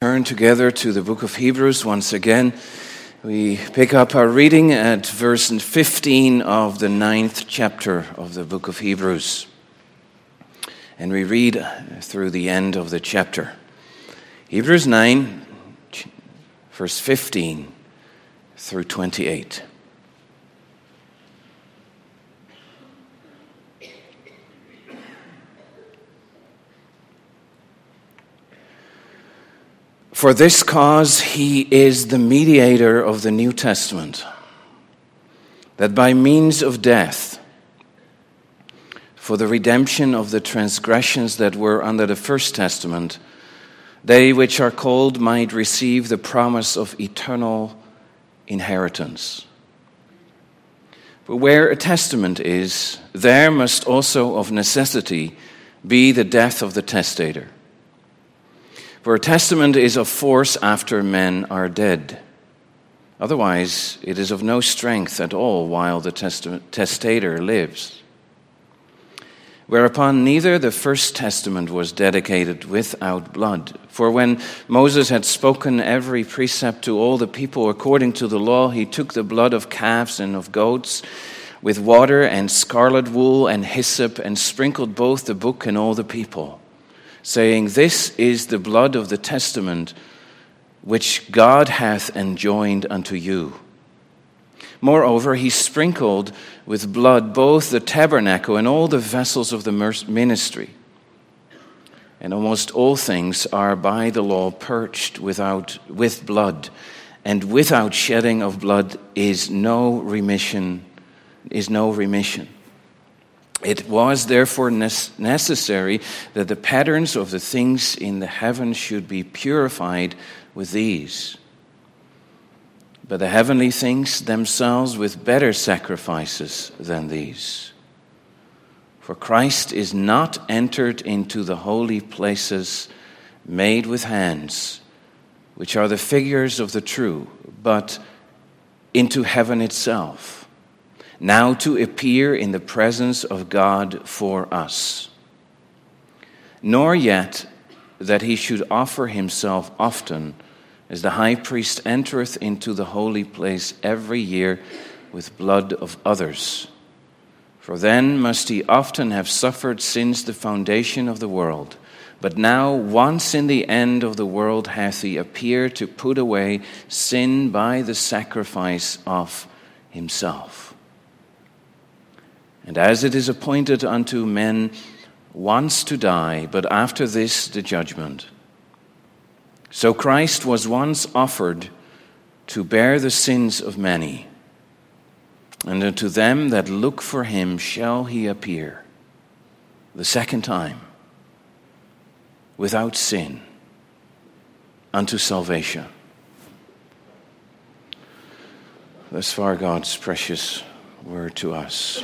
turn together to the book of Hebrews once again. We pick up our reading at verse 15 of the 9th chapter of the book of Hebrews. And we read through the end of the chapter. Hebrews 9, verse 15 through 28. For this cause he is the mediator of the New Testament, that by means of death, for the redemption of the transgressions that were under the first testament, they which are called might receive the promise of eternal inheritance. For where a testament is, there must also of necessity be the death of the testator. For a testament is of force after men are dead. Otherwise, it is of no strength at all while the testator lives. Whereupon neither the first testament was dedicated without blood. For when Moses had spoken every precept to all the people according to the law, he took the blood of calves and of goats with water and scarlet wool and hyssop and sprinkled both the book and all the people, saying, This is the blood of the testament which God hath enjoined unto you. Moreover, he sprinkled with blood both the tabernacle and all the vessels of the ministry. And almost all things are by the law purged with blood, and without shedding of blood is no remission. It was therefore necessary that the patterns of the things in the heavens should be purified with these. But the heavenly things themselves with better sacrifices than these. For Christ is not entered into the holy places made with hands, which are the figures of the true, but into heaven itself, now to appear in the presence of God for us. Nor yet that he should offer himself often, as the high priest entereth into the holy place every year with blood of others. For then must he often have suffered since the foundation of the world. But now, once in the end of the world, hath he appeared to put away sin by the sacrifice of himself. And as it is appointed unto men once to die, but after this the judgment, so Christ was once offered to bear the sins of many, and unto them that look for him shall he appear the second time without sin unto salvation. Thus far God's precious word to us.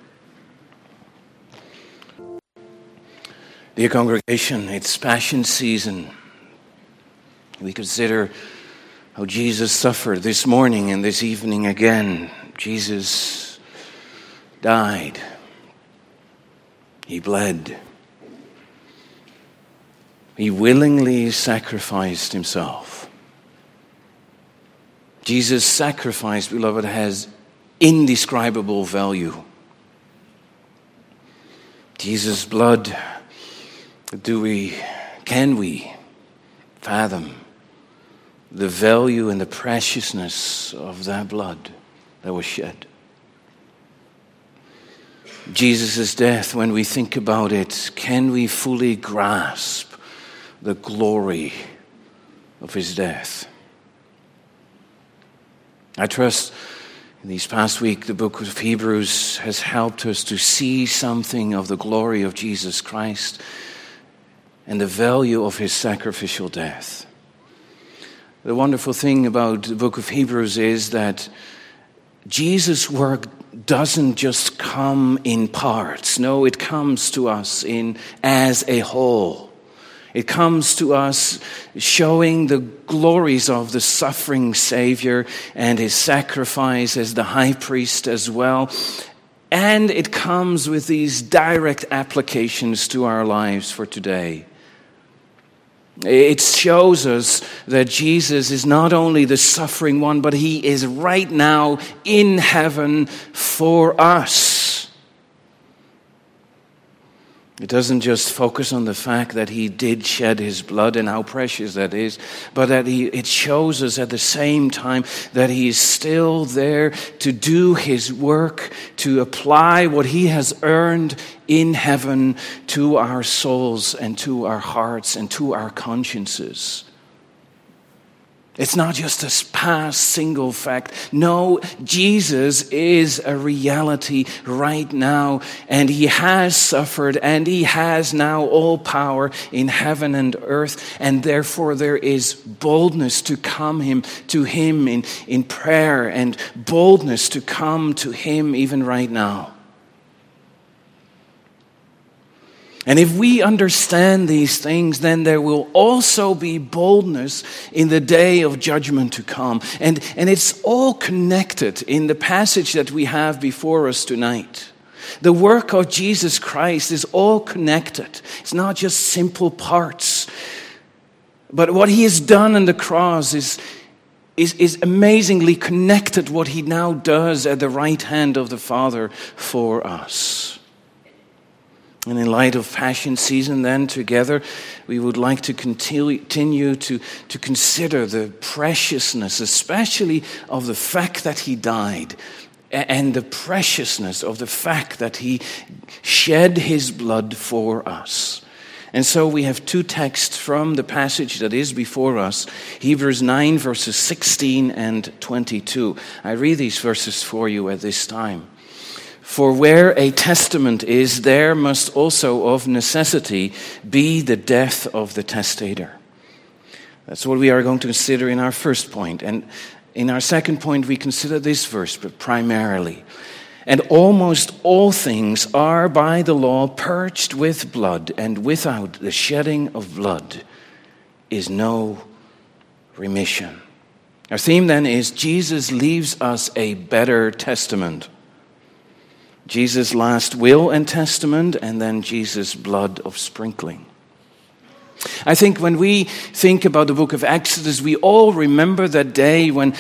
Dear congregation, it's Passion season. We consider how Jesus suffered this morning and this evening again. Jesus died. He bled. He willingly sacrificed himself. Jesus' sacrifice, beloved, has indescribable value. Jesus' blood, can we fathom the value and the preciousness of that blood that was shed? Jesus' death, when we think about it, can we fully grasp the glory of his death? I trust in these past week the book of Hebrews has helped us to see something of the glory of Jesus Christ and the value of his sacrificial death. The wonderful thing about the book of Hebrews is that Jesus' work doesn't just come in parts. No, it comes to us as a whole. It comes to us showing the glories of the suffering Savior and his sacrifice as the high priest as well. And it comes with these direct applications to our lives for today. It shows us that Jesus is not only the suffering one, but he is right now in heaven for us. It doesn't just focus on the fact that he did shed his blood and how precious that is, but that it shows us at the same time that he is still there to do his work, to apply what he has earned in heaven to our souls and to our hearts and to our consciences. It's not just a past single fact. No, Jesus is a reality right now, and he has suffered, and he has now all power in heaven and earth, and therefore there is boldness to come to him in prayer, and boldness to come to him even right now. And if we understand these things, then there will also be boldness in the day of judgment to come. And it's all connected in the passage that we have before us tonight. The work of Jesus Christ is all connected. It's not just simple parts. But what he has done on the cross is amazingly connected what he now does at the right hand of the Father for us. And in light of Passion Season then together, we would like to continue to consider the preciousness, especially of the fact that he died, and the preciousness of the fact that he shed his blood for us. And so we have two texts from the passage that is before us, Hebrews 9 verses 16 and 22. I read these verses for you at this time. For where a testament is, there must also of necessity be the death of the testator. That's what we are going to consider in our first point. And in our second point, we consider this verse, but primarily. And almost all things are by the law purged with blood, and without the shedding of blood is no remission. Our theme then is Jesus leaves us a better testament. Jesus' last will and testament, and then Jesus' blood of sprinkling. I think when we think about the book of Exodus, we all remember that day when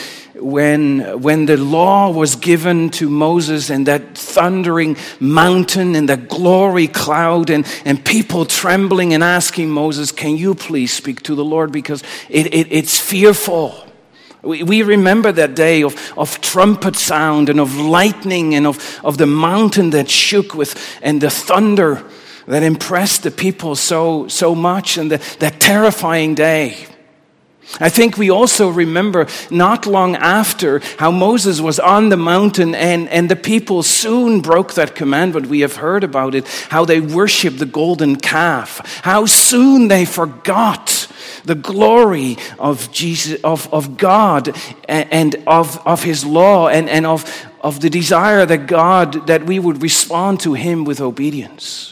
the law was given to Moses, and that thundering mountain and that glory cloud, and people trembling and asking Moses, can you please speak to the Lord, because it's fearful. We remember that day of trumpet sound and of lightning and of the mountain that shook and the thunder that impressed the people so much, and that terrifying day. I think we also remember not long after how Moses was on the mountain and the people soon broke that commandment. We have heard about it, how they worshiped the golden calf, how soon they forgot the glory of Jesus, of God, and of his law, and of the desire that we would respond to him with obedience.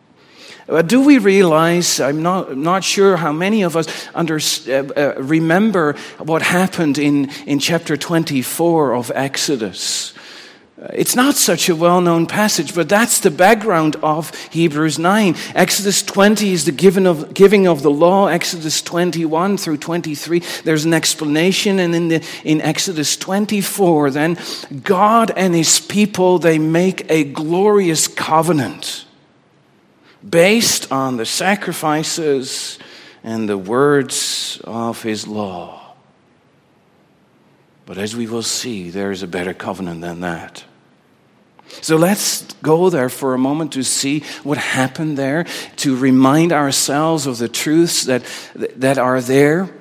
Do we realize, I'm not sure how many of us remember what happened in chapter 24 of Exodus. It's not such a well-known passage, but that's the background of Hebrews 9. Exodus 20 is the giving of the law. Exodus 21 through 23, there's an explanation. And in Exodus 24, then, God and his people, they make a glorious covenant based on the sacrifices and the words of his law. But as we will see, there is a better covenant than that. So let's go there for a moment to see what happened there, to remind ourselves of the truths that are there.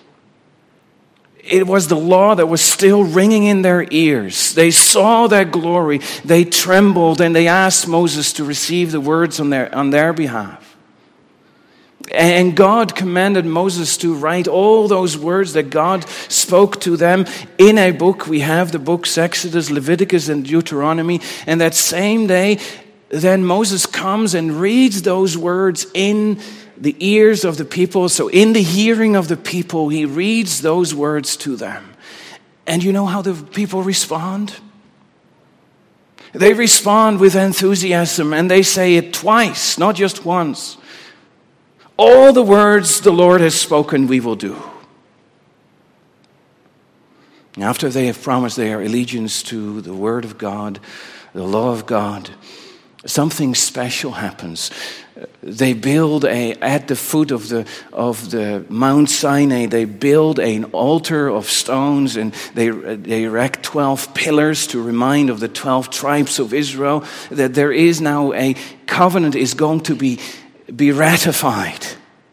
It was the law that was still ringing in their ears. They saw that glory. They trembled, and they asked Moses to receive the words on their behalf. And God commanded Moses to write all those words that God spoke to them in a book. We have the books Exodus, Leviticus, and Deuteronomy. And that same day, then Moses comes and reads those words in the ears of the people. So in the hearing of the people, he reads those words to them. And you know how the people respond? They respond with enthusiasm, and they say it twice, not just once. All the words the Lord has spoken, we will do. After they have promised their allegiance to the Word of God, the law of God, something special happens. They build at the foot of the Mount Sinai, they build an altar of stones, and they erect 12 pillars to remind of the 12 tribes of Israel that there is now a covenant is going to be ratified.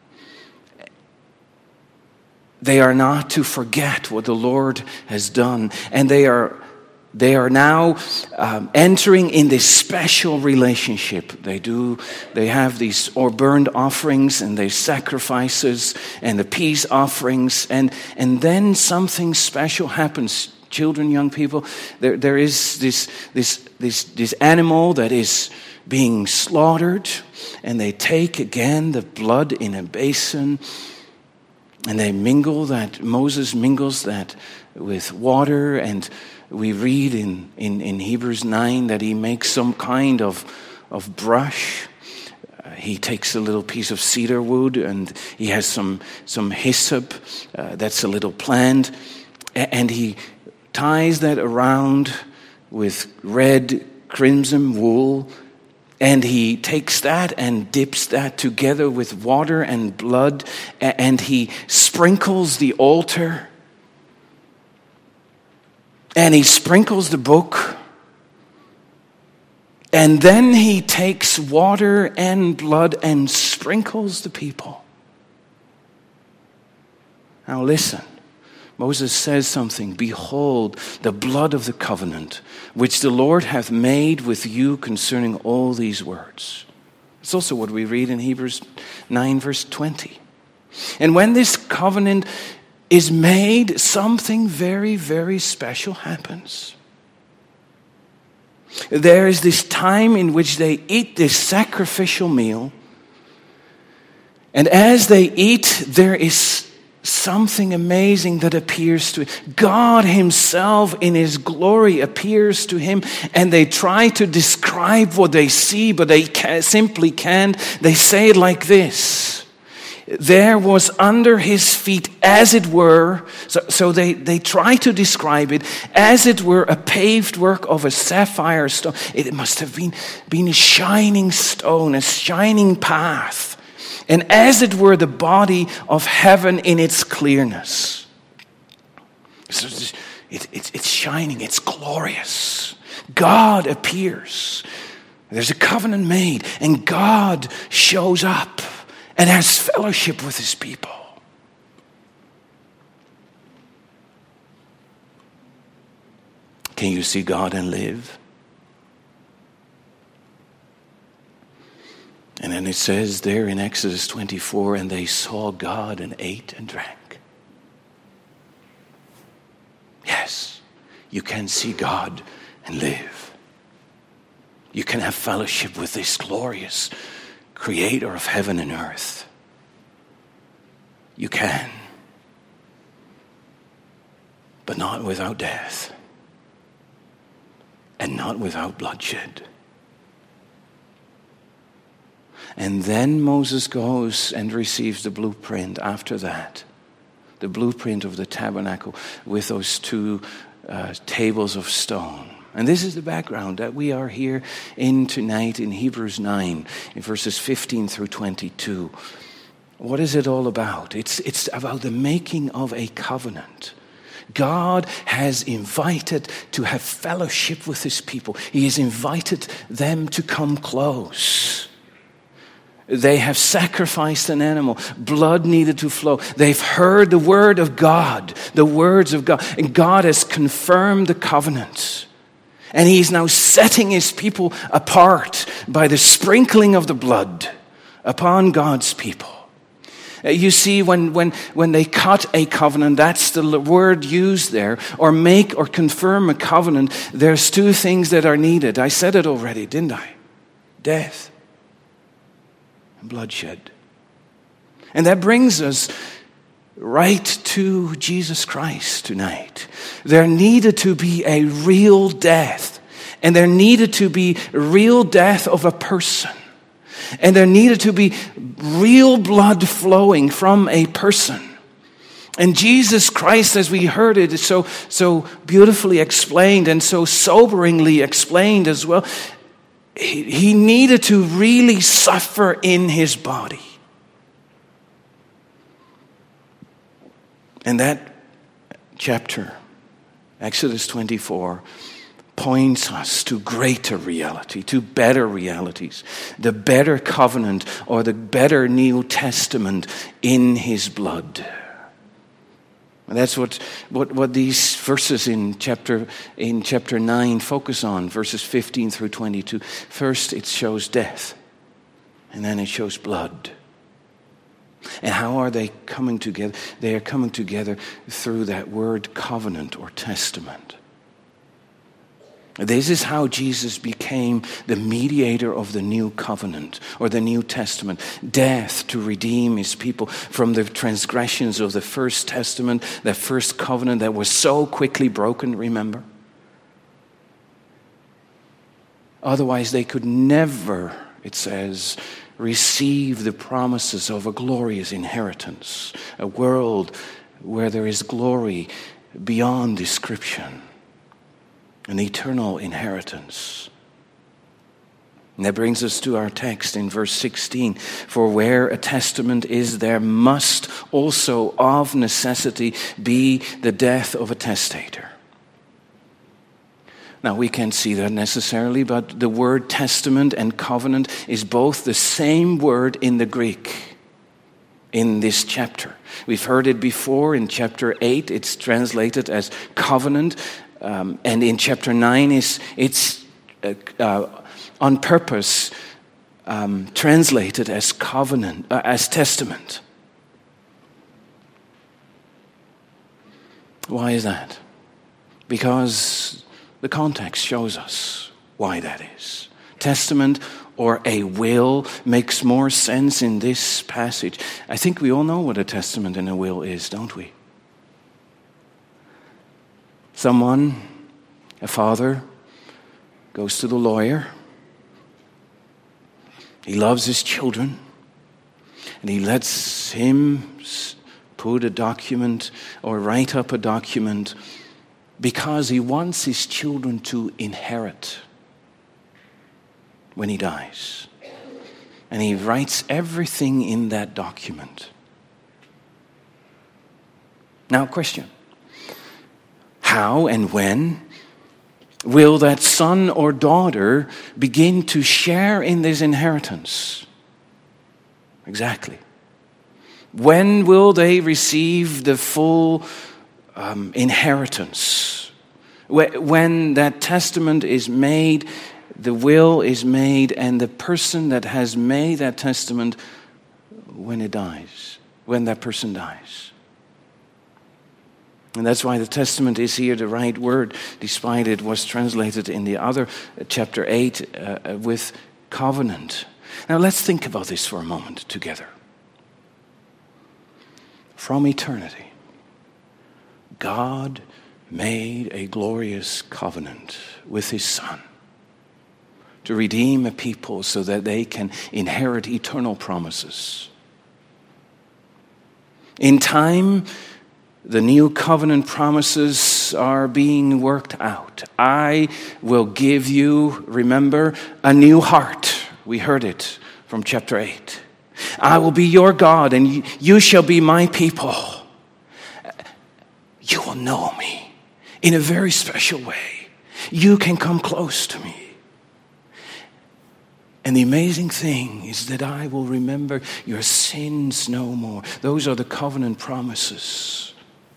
They are not to forget what the Lord has done, and they are now entering in this special relationship. They have these burnt offerings and their sacrifices and the peace offerings, and then something special happens. Children, young people, there is this animal that is being slaughtered, and they take again the blood in a basin. And they Moses mingles that with water, and we read in Hebrews 9 that he makes some kind of brush. He takes a little piece of cedar wood, and he has some hyssop, that's a little plant, and he ties that around with red crimson wool. And he takes that and dips that together with water and blood, and he sprinkles the altar, and he sprinkles the book, and then he takes water and blood and sprinkles the people. Now listen. Moses says something, "Behold, the blood of the covenant, which the Lord hath made with you concerning all these words." It's also what we read in Hebrews 9, verse 20. And when this covenant is made, something very, very special happens. There is this time in which they eat this sacrificial meal, and as they eat, there is something amazing that appears to him. God himself in his glory appears to him, and they try to describe what they see, but they simply can't. They say it like this: there was under his feet, as it were, so they try to describe it, as it were a paved work of a sapphire stone. It must have been a shining stone, a shining path. And as it were, the body of heaven in its clearness. So it's shining, it's glorious. God appears. There's a covenant made, and God shows up and has fellowship with his people. Can you see God and live? And then it says there in Exodus 24, and they saw God and ate and drank. Yes, you can see God and live. You can have fellowship with this glorious creator of heaven and earth. You can. But not without death. And not without bloodshed. And then Moses goes and receives the blueprint after that. The blueprint of the tabernacle with those two tables of stone. And this is the background that we are here in tonight in Hebrews 9, in verses 15 through 22. What is it all about? It's about the making of a covenant. God has invited to have fellowship with his people. He has invited them to come close. They have sacrificed an animal. Blood needed to flow. They've heard the word of God, the words of God. And God has confirmed the covenant. And he is now setting his people apart by the sprinkling of the blood upon God's people. You see, when they cut a covenant, that's the word used there, or make or confirm a covenant, there's two things that are needed. I said it already, didn't I? Death. Bloodshed. And that brings us right to Jesus Christ tonight. There needed to be a real death, and there needed to be real death of a person. And there needed to be real blood flowing from a person. And Jesus Christ, as we heard it, is so beautifully explained and so soberingly explained as well. He needed to really suffer in his body. And that chapter, Exodus 24, points us to greater reality, to better realities, the better covenant or the better New Testament in his blood. And that's what these verses in chapter 9 focus on, verses 15 through 22. First, it shows death, and then it shows blood. And how are they coming together? They are coming together through that word covenant or testament. This is how Jesus became the mediator of the new covenant or the New Testament. Death to redeem his people from the transgressions of the first testament, that first covenant that was so quickly broken, remember? Otherwise they could never, it says, receive the promises of a glorious inheritance, a world where there is glory beyond description, an eternal inheritance. And that brings us to our text in verse 16. For where a testament is, there must also of necessity be the death of a testator. Now, we can't see that necessarily, but the word testament and covenant is both the same word in the Greek in this chapter. We've heard it before in chapter 8. It's translated as covenant. And in chapter 9, it's on purpose translated as covenant, as testament. Why is that? Because the context shows us why that is. Testament or a will makes more sense in this passage. I think we all know what a testament and a will is, don't we? Someone, a father, goes to the lawyer. He loves his children, and he lets him put a document or write up a document because he wants his children to inherit when he dies. And he writes everything in that document. Now, question. How and when will that son or daughter begin to share in this inheritance? Exactly. When will they receive the full inheritance? When that testament is made, the will is made, and the person that has made that testament, when that person dies. And that's why the testament is here the right word, despite it was translated in the other chapter 8 with covenant. Now let's think about this for a moment together. From eternity, God made a glorious covenant with his Son to redeem a people so that they can inherit eternal promises. In time, the new covenant promises are being worked out. I will give you, remember, a new heart. We heard it from chapter 8. I will be your God, and you shall be my people. You will know me in a very special way. You can come close to me. And the amazing thing is that I will remember your sins no more. Those are the covenant promises.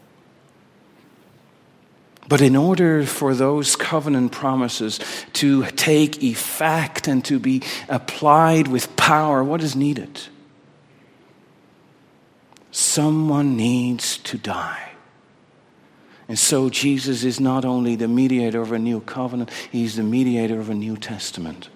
But in order for those covenant promises to take effect and to be applied with power, what is needed? Someone needs to die. And so Jesus is not only the mediator of a new covenant, he's the mediator of a New Testament.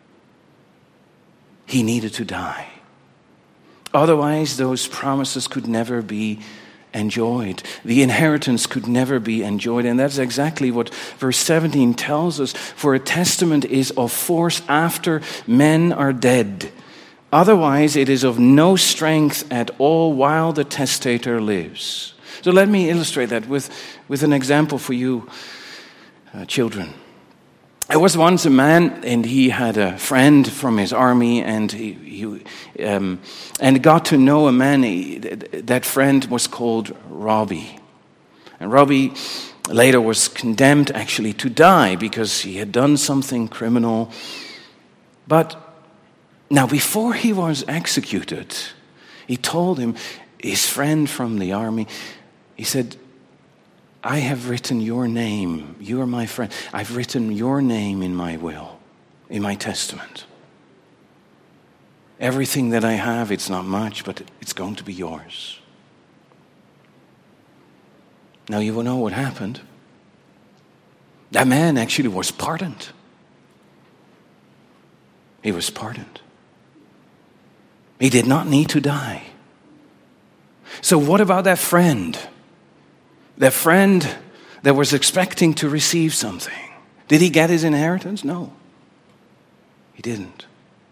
He needed to die. Otherwise, those promises could never be enjoyed. The inheritance could never be enjoyed. And that's exactly what verse 17 tells us. For a testament is of force after men are dead, Otherwise, it is of no strength at all while the testator lives. So let me illustrate that with an example for you, children. There was once a man, and he had a friend from his army, and he got to know a man. That friend was called Robbie. And Robbie later was condemned actually to die because he had done something criminal. But now, before he was executed, he told him, his friend from the army, he said, I have written your name. You are my friend. I've written your name in my will, in my testament. Everything that I have, it's not much, but it's going to be yours. Now you will know what happened. That man actually was pardoned. He was pardoned. He did not need to die. So what about that friend? That friend that was expecting to receive something. Did he get his inheritance? No. He didn't.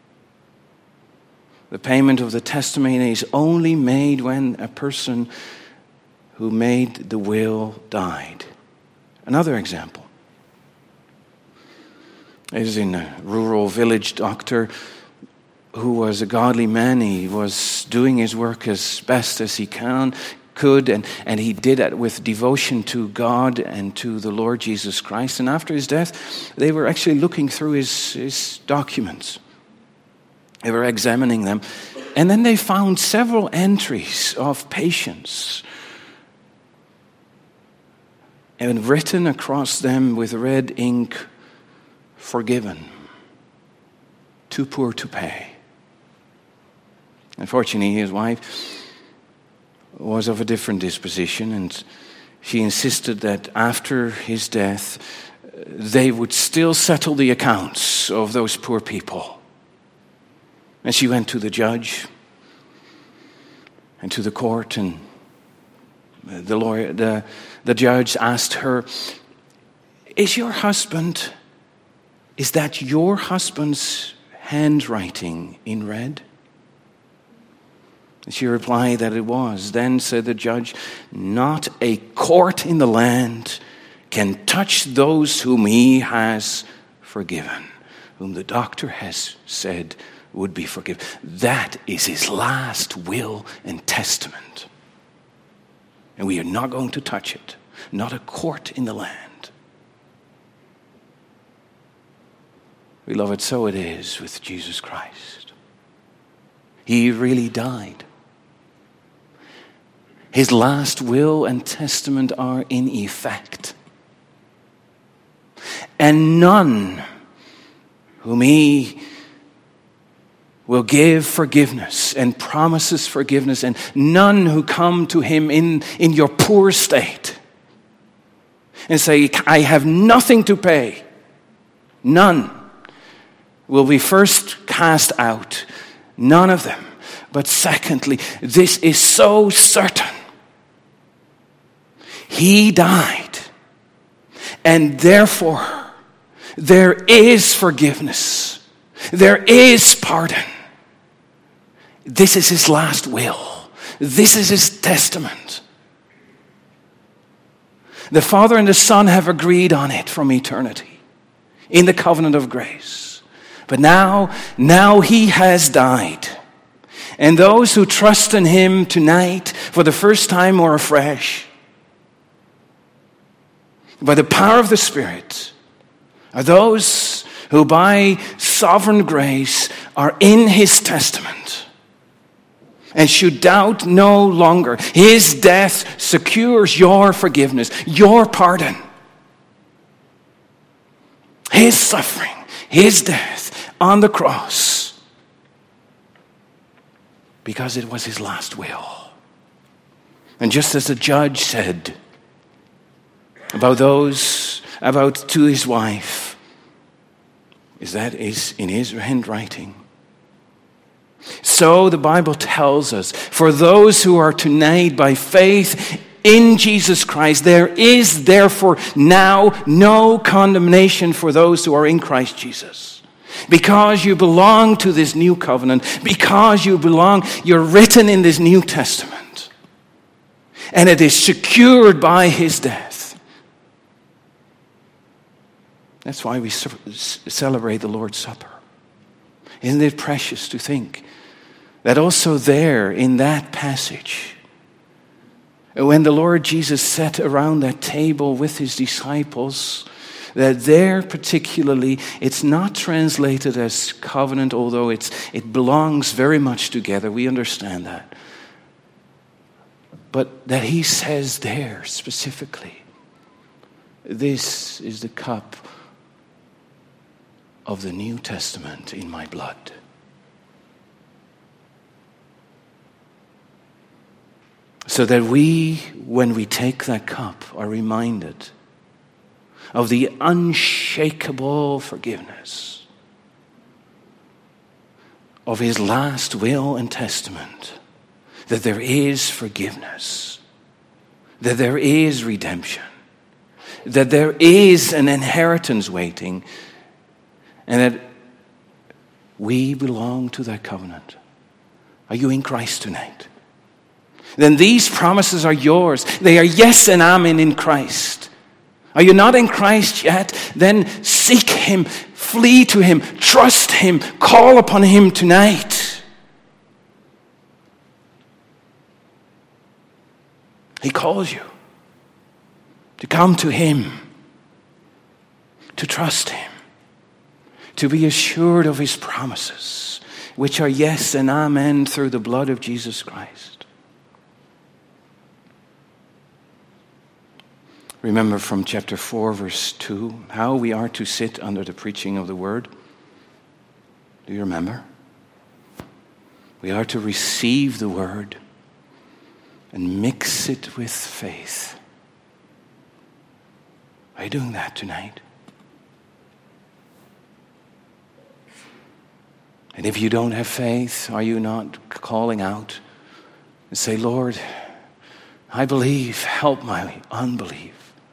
The payment of the testimony is only made when a person who made the will died. Another example is in a rural village doctor who was a godly man. He was doing his work as best as he could, and he did it with devotion to God and to the Lord Jesus Christ. And after his death, they were actually looking through his documents. They were examining them. And then they found several entries of patients, and written across them with red ink, forgiven, too poor to pay. Unfortunately, his wife was of a different disposition, and she insisted that after his death, they would still settle the accounts of those poor people. And she went to the judge and to the court, and the judge asked her, is that your husband's handwriting in red? She replied that it was. Then said the judge, not a court in the land can touch those whom he has forgiven, whom the doctor has said would be forgiven. That is his last will and testament. And we are not going to touch it. Not a court in the land. Beloved, so it is with Jesus Christ. He really died. His last will and testament are in effect. And none whom he will give forgiveness and promises forgiveness, and none who come to him in your poor state and say, I have nothing to pay. None will be first cast out. None of them. But secondly, this is so certain. He died, and therefore there is forgiveness. There is pardon. This is his last will. This is his testament. The Father and the Son have agreed on it from eternity in the covenant of grace. But now he has died. And those who trust in him tonight for the first time or afresh, by the power of the Spirit, are those who by sovereign grace are in his testament and should doubt no longer. His death secures your forgiveness, your pardon. His suffering, his death on the cross, because it was his last will. And just as the judge said about to his wife, that is in his handwriting. So the Bible tells us, for those who are tonight by faith in Jesus Christ, there is therefore now no condemnation for those who are in Christ Jesus. because you belong to this new covenant, because you're written in this New Testament. And it is secured by his death. That's why we celebrate the Lord's Supper. Isn't it precious to think that also there in that passage, when the Lord Jesus sat around that table with his disciples, that there particularly, it's not translated as covenant, although it belongs very much together. We understand that. But that he says there specifically, this is the cup of the New Testament in my blood. So that we, when we take that cup, are reminded of the unshakable forgiveness of his last will and testament, that there is forgiveness, that there is redemption, that there is an inheritance waiting, and that we belong to that covenant. Are you in Christ tonight? Then these promises are yours. They are yes and amen in Christ. Are you not in Christ yet? Then seek him, flee to him, trust him, call upon him tonight. He calls you to come to him, to trust him, to be assured of his promises, which are yes and amen through the blood of Jesus Christ. Remember from chapter 4, verse 2, how we are to sit under the preaching of the word. Do you remember? We are to receive the word and mix it with faith. Are you doing that tonight? And if you don't have faith, are you not calling out and say, Lord, I believe, help my unbelief.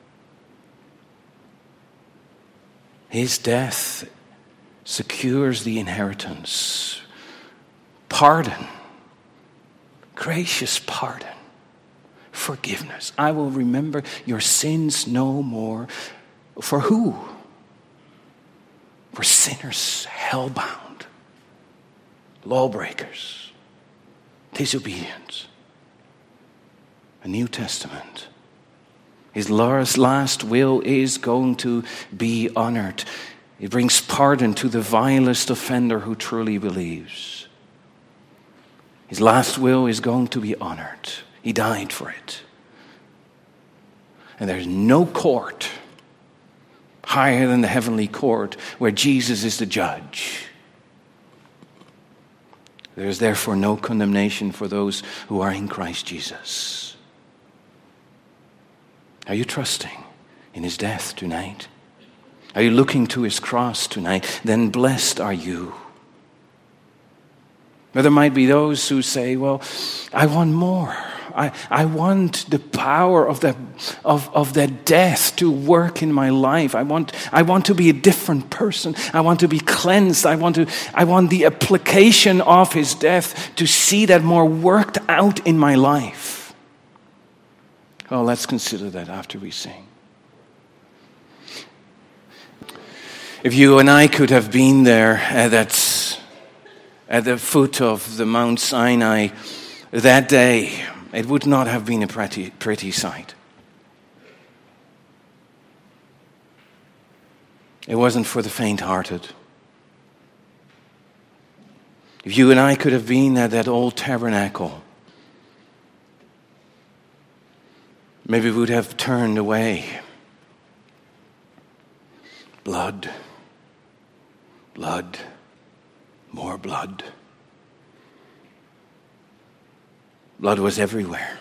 His death secures the inheritance. Pardon, gracious pardon, forgiveness. I will remember your sins no more. For who? For sinners hellbound. Lawbreakers, disobedience. A New Testament. His last will is going to be honored. It brings pardon to the vilest offender who truly believes. His last will is going to be honored. He died for it. And there's no court higher than the heavenly court where Jesus is the judge. There is therefore no condemnation for those who are in Christ Jesus. Are you trusting in his death tonight? Are you looking to his cross tonight? Then blessed are you. But there might be those who say, well, I want more. I want the power of that death to work in my life. I want to be a different person. I want to be cleansed. I want the application of his death to see that more worked out in my life. Well, let's consider that after we sing. If you and I could have been there at the foot of the Mount Sinai that day, it would not have been a pretty sight. It wasn't for the faint-hearted. If you and I could have been at that old tabernacle, maybe we would have turned away. Blood, blood, more blood. Blood was everywhere.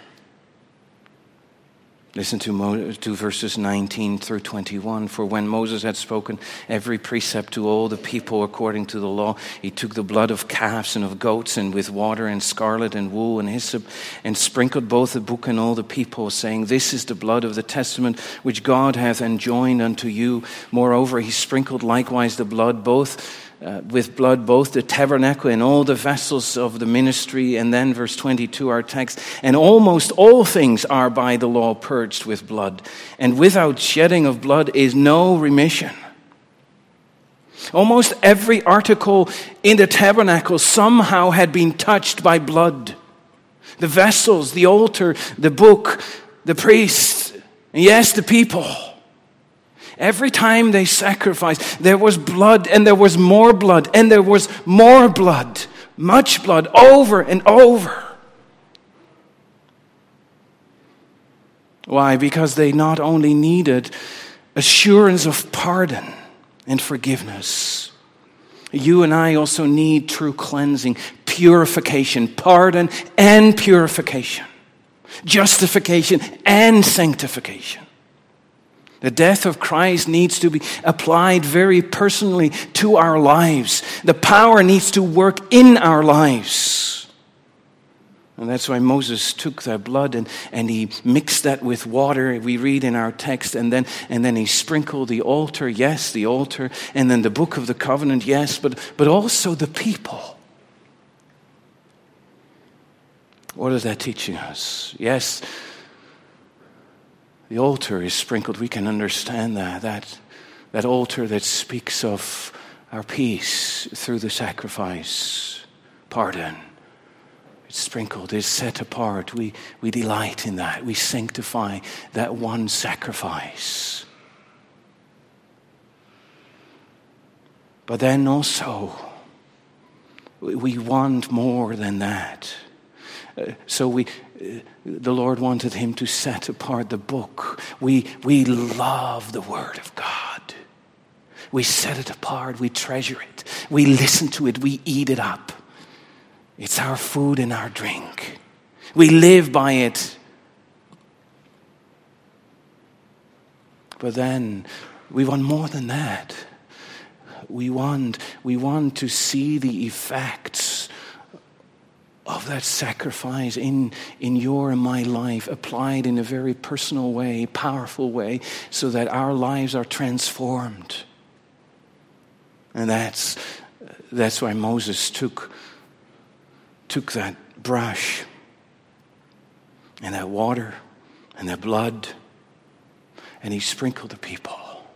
Listen to verses 19 through 21. For when Moses had spoken every precept to all the people according to the law, he took the blood of calves and of goats and with water and scarlet and wool and hyssop and sprinkled both the book and all the people, saying, This is the blood of the testament which God hath enjoined unto you. Moreover, he sprinkled likewise the blood both with blood both the tabernacle and all the vessels of the ministry. And then verse 22, our text, and almost all things are by the law purged with blood, and without shedding of blood is no remission. Almost every article in the tabernacle somehow had been touched by blood. The vessels, the altar, the book, the priests, and yes, the people. Every time they sacrificed, there was blood, and there was more blood, and there was more blood, much blood, over and over. Why? Because they not only needed assurance of pardon and forgiveness. You and I also need true cleansing, purification, pardon and purification, justification and sanctification. The death of Christ needs to be applied very personally to our lives. The power needs to work in our lives. And that's why Moses took that blood and he mixed that with water. We read in our text, and then he sprinkled the altar, yes, the altar, and then the book of the covenant, yes, but also the people. What is that teaching us? Yes, the altar is sprinkled. We can understand that altar that speaks of our peace through the sacrifice, pardon. It's sprinkled, it's set apart. We delight in that. We sanctify that one sacrifice. But then also, we want more than that. The Lord wanted him to set apart the book. We love the Word of God. We set it apart. We treasure it. We listen to it. We eat it up. It's our food and our drink. We live by it. But then we want more than that. We want to see the effects of that sacrifice in your and my life, applied in a very personal way, powerful way, so that our lives are transformed. And that's why Moses took that brush and that water and that blood, and he sprinkled the people.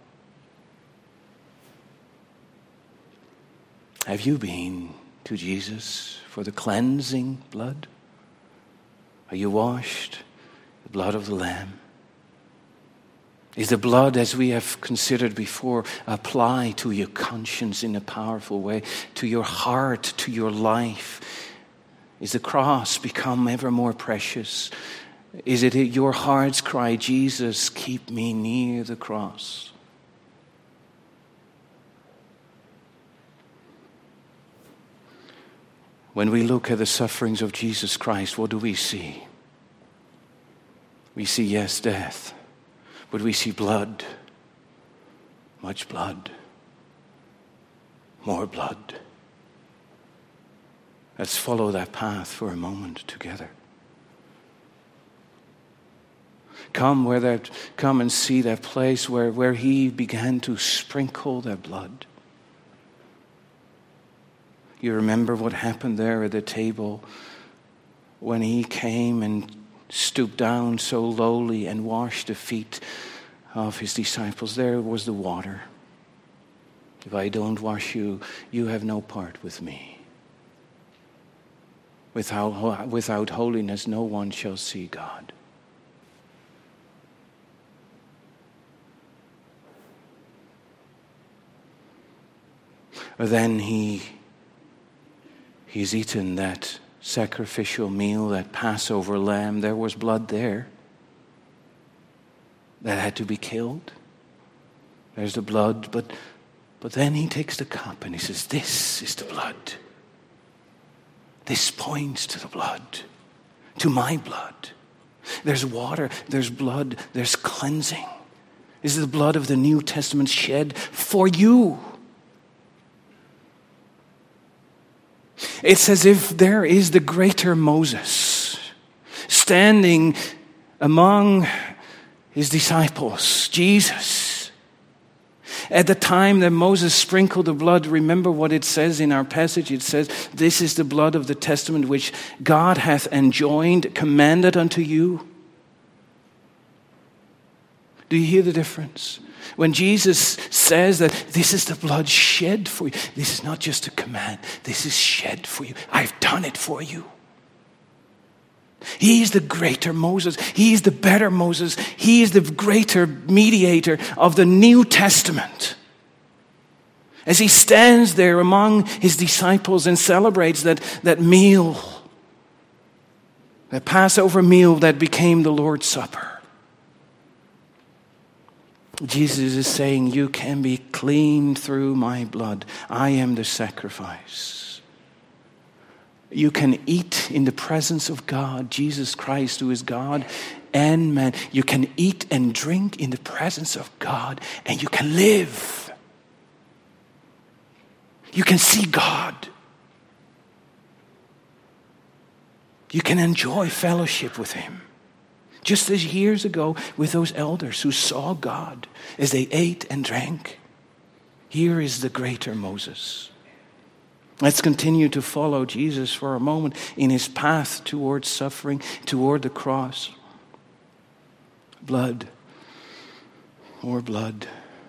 Have you been to Jesus for the cleansing blood? Are you washed? The blood of the Lamb. Is the blood, as we have considered before, applied to your conscience in a powerful way, to your heart, to your life? Is the cross become ever more precious? Is it your heart's cry, Jesus, keep me near the cross? When we look at the sufferings of Jesus Christ, what do we see? We see, yes, death, but we see blood, much blood, more blood. Let's follow that path for a moment together. Come and see that place where he began to sprinkle that blood. You remember what happened there at the table when he came and stooped down so lowly and washed the feet of his disciples. There was the water. If I don't wash you, you have no part with me. Without holiness, no one shall see God. Then he's eaten that sacrificial meal, that Passover lamb. There was blood there that had to be killed. There's the blood, but then he takes the cup and he says, this is the blood. This points to the blood, to my blood. There's water, there's blood, there's cleansing. This is the blood of the New Testament shed for you. It's as if there is the greater Moses standing among his disciples, Jesus. At the time that Moses sprinkled the blood, remember what it says in our passage. It says, "This is the blood of the testament which God hath enjoined, commanded unto you." Do you hear the difference? When Jesus says that this is the blood shed for you, this is not just a command. This is shed for you. I've done it for you. He is the greater Moses. He is the better Moses. He is the greater mediator of the New Testament. As he stands there among his disciples and celebrates that meal, that Passover meal that became the Lord's Supper, Jesus is saying, you can be clean through my blood. I am the sacrifice. You can eat in the presence of God, Jesus Christ, who is God and man. You can eat and drink in the presence of God, and you can live. You can see God. You can enjoy fellowship with him. Just as years ago with those elders who saw God as they ate and drank. Here is the greater Moses. Let's continue to follow Jesus for a moment in his path towards suffering, toward the cross. Blood, more blood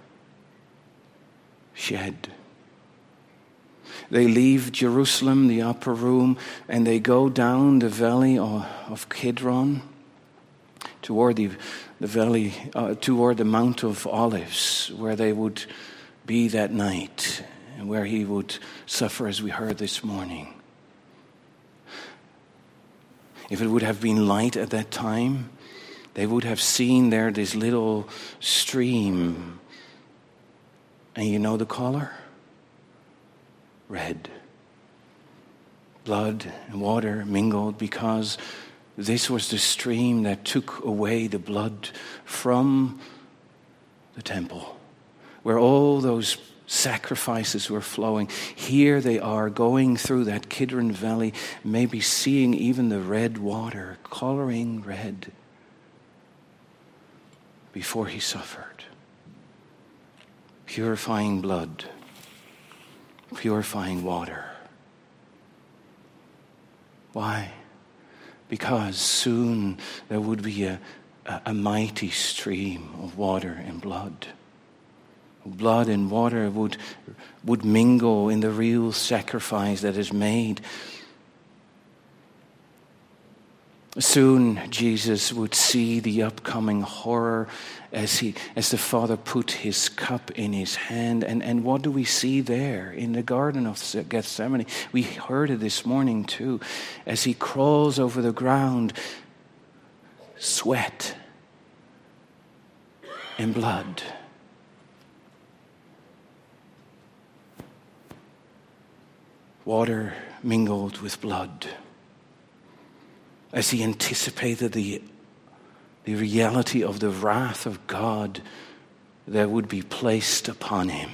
shed. They leave Jerusalem, the upper room, and they go down the valley of Kidron, toward the valley, toward the Mount of Olives, where they would be that night, and where he would suffer, as we heard this morning. If it would have been light at that time, they would have seen there this little stream. And you know the color? Red. Blood and water mingled, because this was the stream that took away the blood from the temple, where all those sacrifices were flowing. Here they are going through that Kidron Valley, maybe seeing even the red water, coloring red, before he suffered. Purifying blood, purifying water. Why? Because soon there would be a mighty stream of water and blood. Blood and water would mingle in the real sacrifice that is made. Soon Jesus would see the upcoming horror as the Father put his cup in his hand. And what do we see there in the Garden of Gethsemane? We heard it this morning too. As he crawls over the ground, sweat and blood. Water mingled with blood. As he anticipated the reality of the wrath of God that would be placed upon him.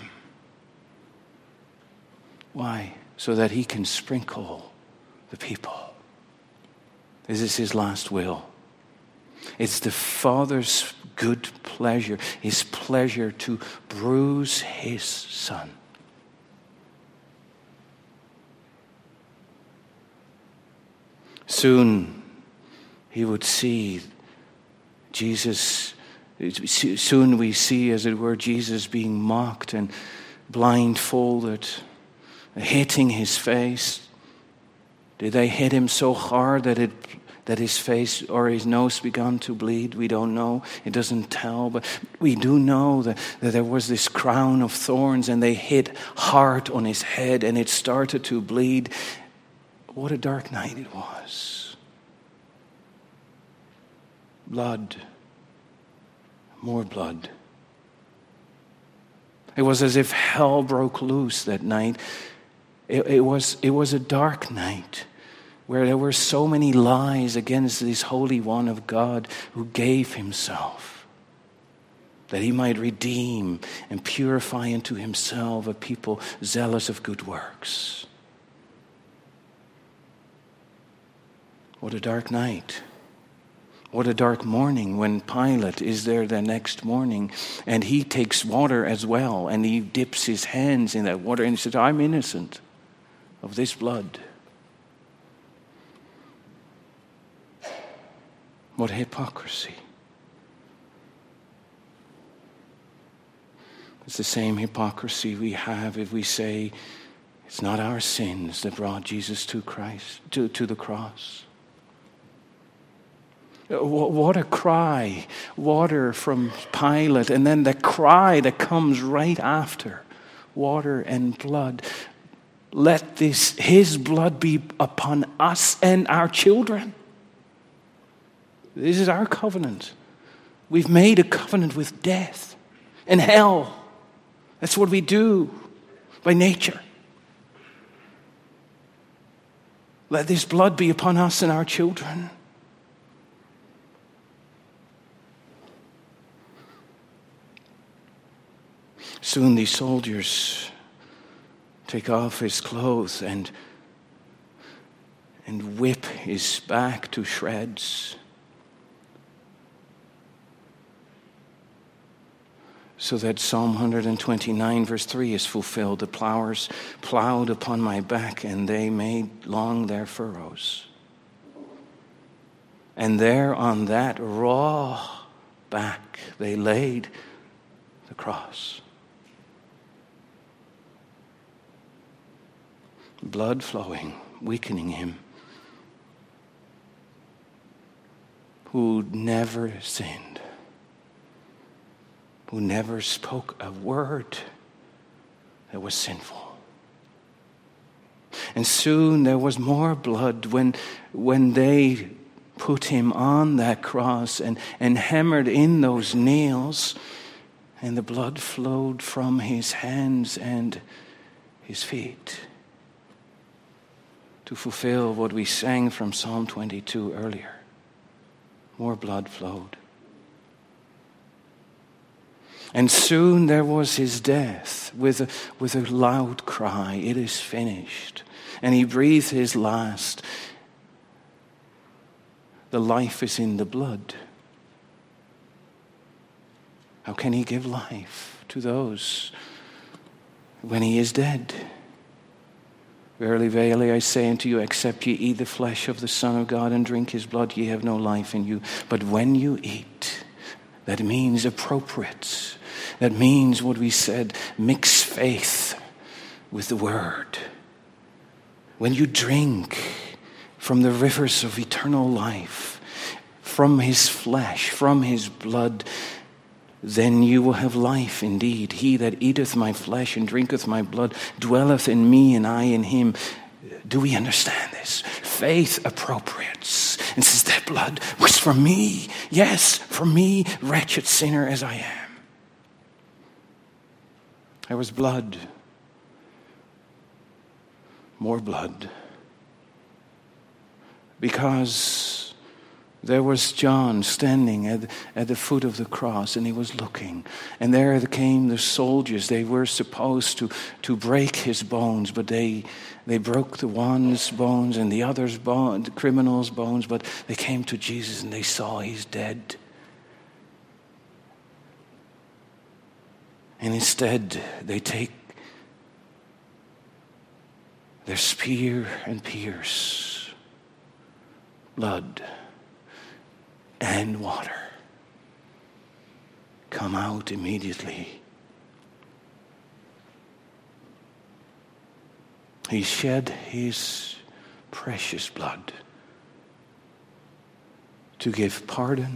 Why? So that he can sprinkle the people. This is his last will. It's the Father's good pleasure, his pleasure to bruise his Son. Soon he would see Jesus. Soon we see, as it were, Jesus being mocked and blindfolded, hitting his face. Did they hit him so hard that his face or his nose began to bleed? We don't know. It doesn't tell. But we do know that there was this crown of thorns, and they hit hard on his head, and it started to bleed. What a dark night it was. Blood. More blood. It was as if hell broke loose that night. It was a dark night where there were so many lies against this Holy One of God who gave himself that he might redeem and purify unto himself a people zealous of good works. What a dark night. What a dark morning when Pilate is there the next morning, and he takes water as well, and he dips his hands in that water and he says, I'm innocent of this blood. What hypocrisy. It's the same hypocrisy we have if we say it's not our sins that brought Jesus to the cross. What a cry, water from Pilate, and then the cry that comes right after, water and blood. Let his blood be upon us and our children. This is our covenant. We've made a covenant with death and hell. That's what we do by nature. Let this blood be upon us and our children. Soon these soldiers take off his clothes and whip his back to shreds. So that Psalm 129 verse 3 is fulfilled. The plowers plowed upon my back, and they made long their furrows. And there on that raw back they laid the cross. Blood flowing, weakening him, who never sinned, who never spoke a word that was sinful. And soon there was more blood when they put him on that cross and hammered in those nails, and the blood flowed from his hands and his feet, to fulfill what we sang from Psalm 22 earlier. More blood flowed. And soon there was his death with a loud cry, it is finished. And he breathed his last. The life is in the blood. How can he give life to those when he is dead? Verily, verily, I say unto you, except ye eat the flesh of the Son of God and drink his blood, ye have no life in you. But when you eat, that means appropriate. That means what we said, mix faith with the word. When you drink from the rivers of eternal life, from his flesh, from his blood, then you will have life indeed. He that eateth my flesh and drinketh my blood dwelleth in me, and I in him. Do we understand this? Faith appropriates and says, that blood was for me. Yes, for me, wretched sinner as I am. There was blood. More blood. Because there was John standing at the foot of the cross, and he was looking. And there came the soldiers. They were supposed to break his bones, but they broke the one's bones and the other's bones, the criminal's bones. But they came to Jesus and they saw he's dead. And instead, they take their spear and pierce blood and water come out immediately. He shed his precious blood to give pardon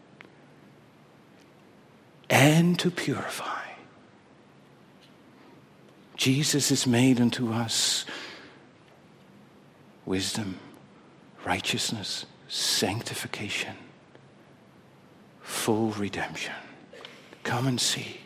and to purify. Jesus is made unto us wisdom, righteousness, sanctification, full redemption. Come and see.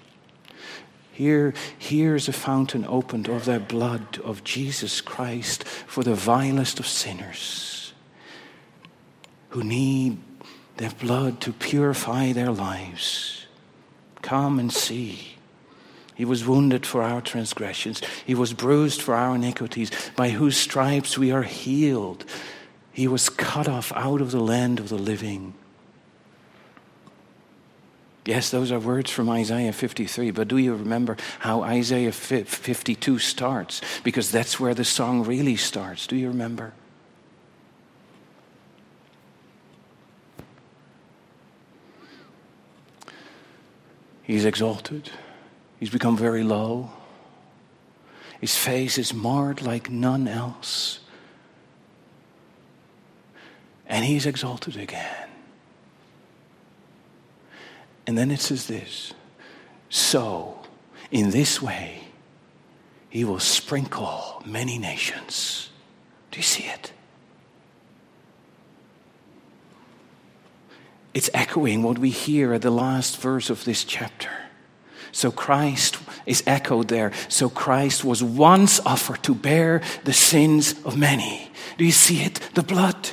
Here's a fountain opened of the blood of Jesus Christ for the vilest of sinners who need their blood to purify their lives. Come and see. He was wounded for our transgressions. He was bruised for our iniquities, by whose stripes we are healed. He was cut off out of the land of the living. Yes, those are words from Isaiah 53, but do you remember how Isaiah 52 starts? Because that's where the song really starts. Do you remember? He's exalted. He's become very low. His face is marred like none else. And he's exalted again. And then it says this, so in this way he will sprinkle many nations. Do you see it? It's echoing what we hear at the last verse of this chapter. So Christ is echoed there. So Christ was once offered to bear the sins of many. Do you see it? The blood.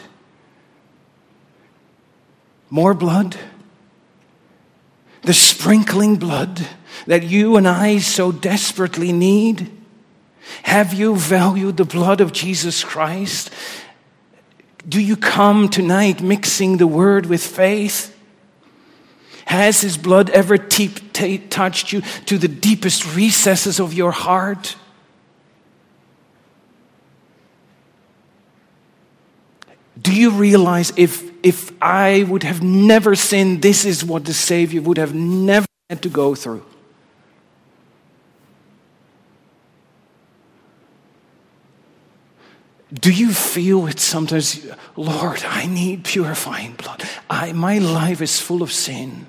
More blood. The sprinkling blood that you and I so desperately need. Have you valued the blood of Jesus Christ? Do you come tonight mixing the word with faith? Has his blood ever touched you to the deepest recesses of your heart? Do you realize if I would have never sinned, this is what the Savior would have never had to go through? Do you feel it sometimes? Lord, I need purifying blood. My life is full of sin.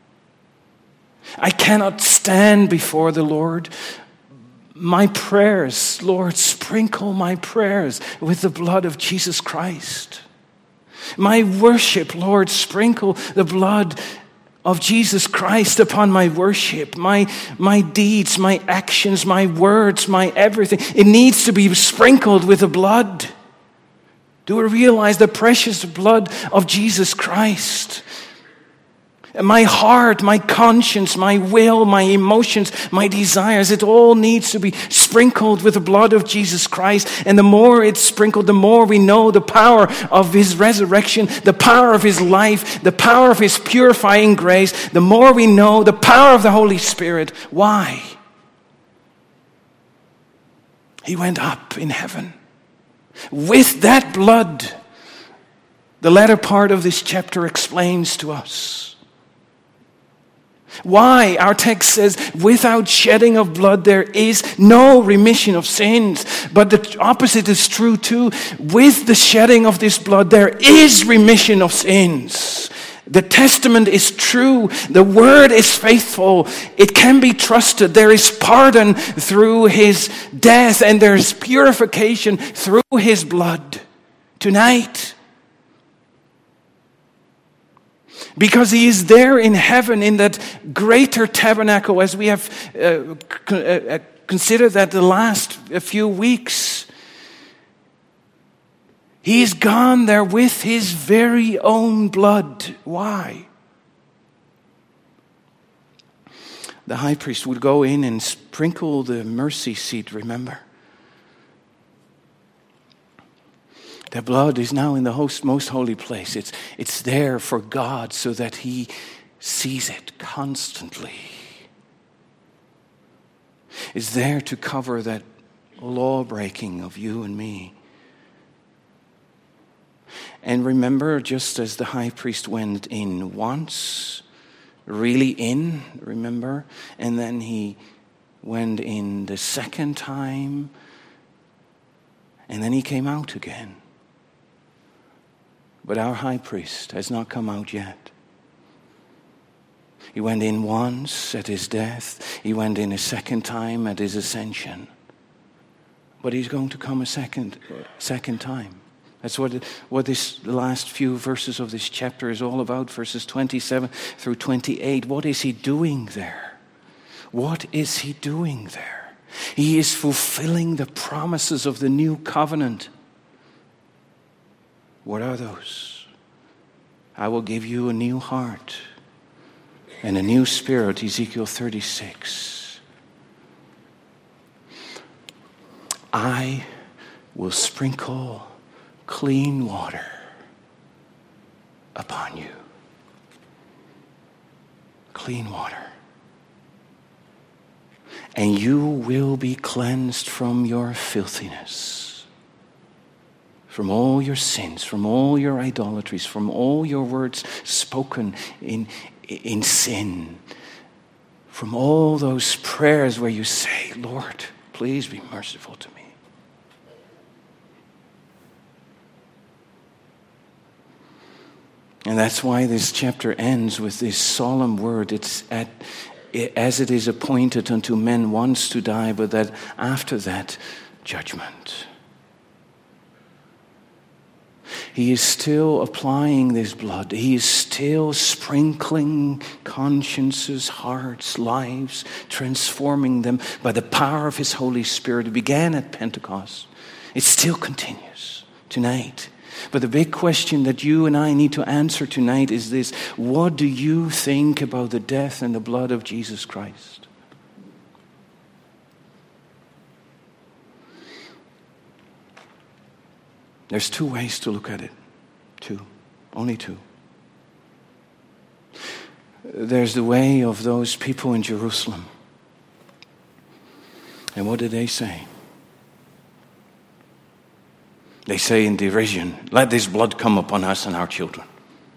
I cannot stand before the Lord. My prayers, Lord, sprinkle my prayers with the blood of Jesus Christ. My worship, Lord, sprinkle the blood of Jesus Christ upon my worship, my deeds, my actions, my words, my everything. It needs to be sprinkled with the blood. Do we realize the precious blood of Jesus Christ? My heart, my conscience, my will, my emotions, my desires, it all needs to be sprinkled with the blood of Jesus Christ. And the more it's sprinkled, the more we know the power of his resurrection, the power of his life, the power of his purifying grace, the more we know the power of the Holy Spirit. Why? He went up in heaven. With that blood, the latter part of this chapter explains to us. Why? Our text says, without shedding of blood there is no remission of sins. But the opposite is true too. With the shedding of this blood there is remission of sins. The testament is true. The word is faithful. It can be trusted. There is pardon through his death, and there is purification through his blood. Tonight, because he is there in heaven in that greater tabernacle, as we have considered that the last few weeks. He is gone there with his very own blood. Why? The high priest would go in and sprinkle the mercy seat, remember? The blood is now in the most holy place. It's there for God so that he sees it constantly. It's there to cover that law breaking of you and me. And remember, just as the high priest went in once, really in, remember? And then he went in the second time, and then he came out again. But our high priest has not come out yet. He went in once at his death. He went in a second time at his ascension. But he's going to come a second time. That's what the last few verses of this chapter is all about, verses 27 through 28. What is he doing there? What is he doing there? He is fulfilling the promises of the new covenant. What are those? I will give you a new heart and a new spirit, Ezekiel 36. I will sprinkle clean water upon you. clean water. And you will be cleansed from your filthiness, from all your sins, from all your idolatries, from all your words spoken in sin, from all those prayers where you say, Lord, please be merciful to me. And that's why this chapter ends with this solemn word. As it is appointed unto men once to die, but that after that, judgment. He is still applying this blood. He is still sprinkling consciences, hearts, lives, transforming them by the power of His Holy Spirit. It began at Pentecost. It still continues tonight. But the big question that you and I need to answer tonight is this: what do you think about the death and the blood of Jesus Christ? There's two ways to look at it. Only two. There's the way of those people in Jerusalem. And what did they say? They say in derision, let this blood come upon us and our children.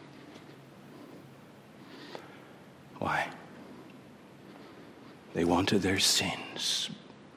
Why? They wanted their sins.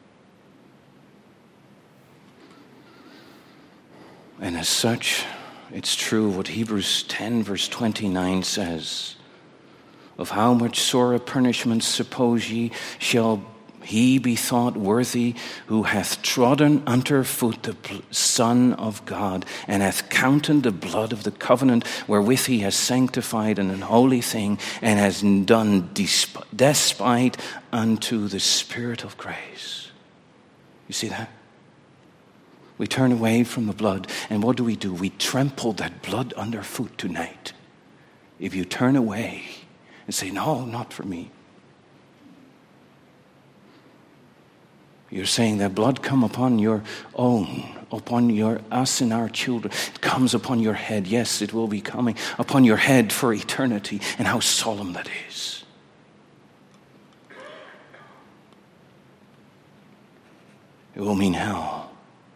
And as such, it's true what Hebrews 10 verse 29 says, of how much sorer punishment suppose ye shall he be thought worthy who hath trodden under foot the Son of God, and hath counted the blood of the covenant wherewith he has sanctified an unholy thing, and has done despite unto the Spirit of grace. You see that? We turn away from the blood, and what do? We trample that blood underfoot tonight. If you turn away and say, no, not for me, you're saying that blood come upon your own, upon us and our children. It comes upon your head. Yes, it will be coming upon your head for eternity. And how solemn that is. It will mean hell.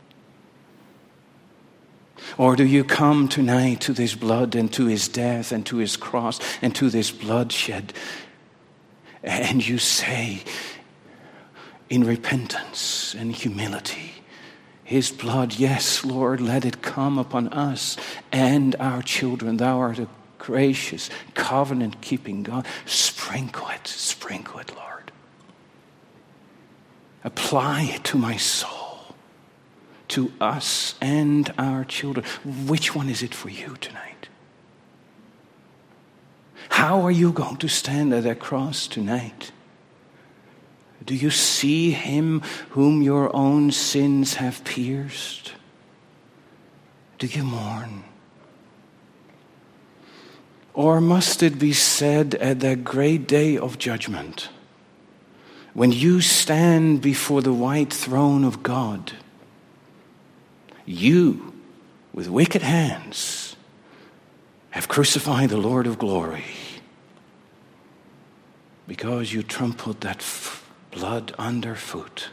Or do you come tonight to this blood and to His death and to His cross and to this bloodshed, and you say, in repentance and humility, His blood, yes, Lord, let it come upon us and our children. Thou art a gracious, covenant-keeping God. Sprinkle it, Lord. Apply it to my soul, to us and our children. Which one is it for you tonight? How are you going to stand at that cross tonight? Do you see Him whom your own sins have pierced? Do you mourn? Or must it be said at that great day of judgment, when you stand before the white throne of God, you, with wicked hands, have crucified the Lord of glory, because you trampled that blood underfoot.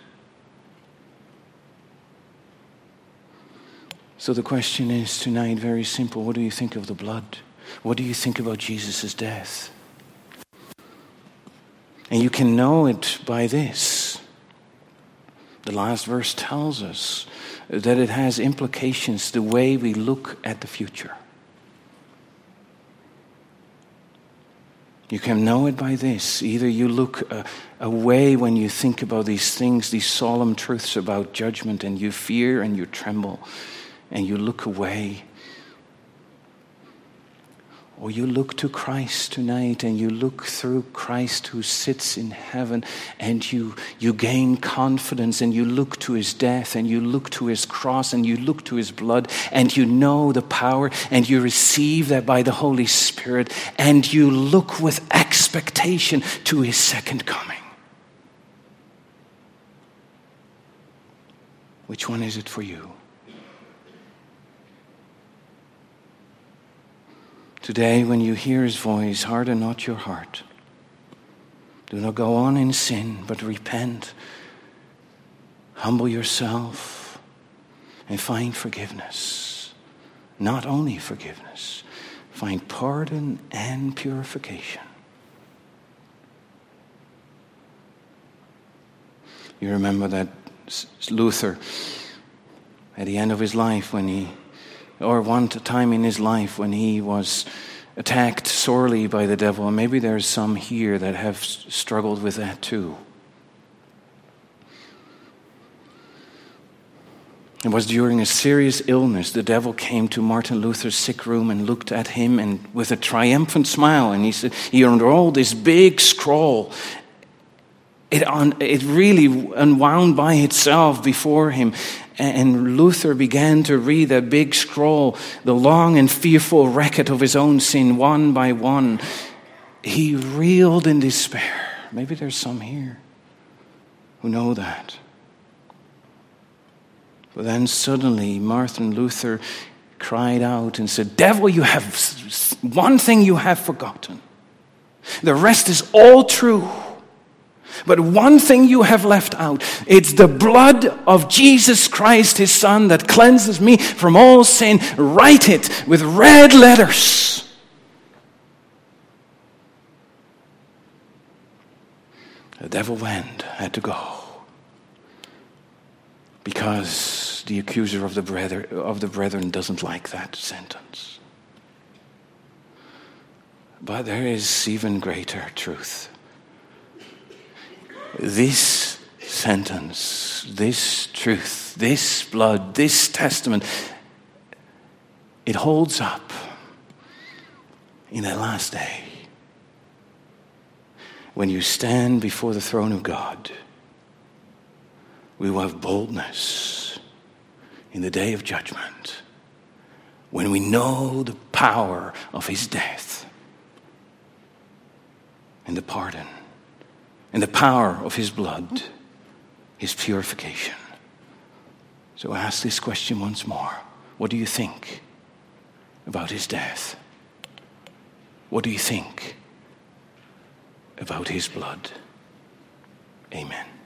So the question is tonight very simple. What do you think of the blood? What do you think about Jesus' death? And you can know it by this. The last verse tells us that it has implications the way we look at the future. You can know it by this. Either you look away when you think about these things, these solemn truths about judgment, and you fear and you tremble and you look away. Or you look to Christ tonight and you look through Christ who sits in heaven, and you gain confidence, and you look to His death and you look to His cross and you look to His blood, and you know the power, and you receive that by the Holy Spirit, and you look with expectation to His second coming. Which one is it for you? Today, when you hear His voice, harden not your heart. Do not go on in sin, but repent. Humble yourself and find forgiveness. Not only forgiveness, find pardon and purification. You remember that Luther, at the end of his life, one time in his life when he was attacked sorely by the devil, and maybe there's some here that have struggled with that too. It was during a serious illness the devil came to Martin Luther's sick room and looked at him and with a triumphant smile, and he unrolled this big scroll. It really unwound by itself before him, and Luther began to read that big scroll, the long and fearful record of his own sin, one by one. He reeled in despair. Maybe there's some here who know that. But then suddenly Martin Luther cried out and said, "Devil, you have one thing you have forgotten. The rest is all true. But one thing you have left out. It's the blood of Jesus Christ, his Son, that cleanses me from all sin. Write it with red letters." The devil had to go. Because the accuser of the brethren doesn't like that sentence. But there is even greater truth. This sentence, this truth, this blood, this testament, it holds up in the last day. When you stand before the throne of God, we will have boldness in the day of judgment when we know the power of his death and the pardon and the power of his blood, his purification. So I ask this question once more. What do you think about his death? What do you think about his blood? Amen.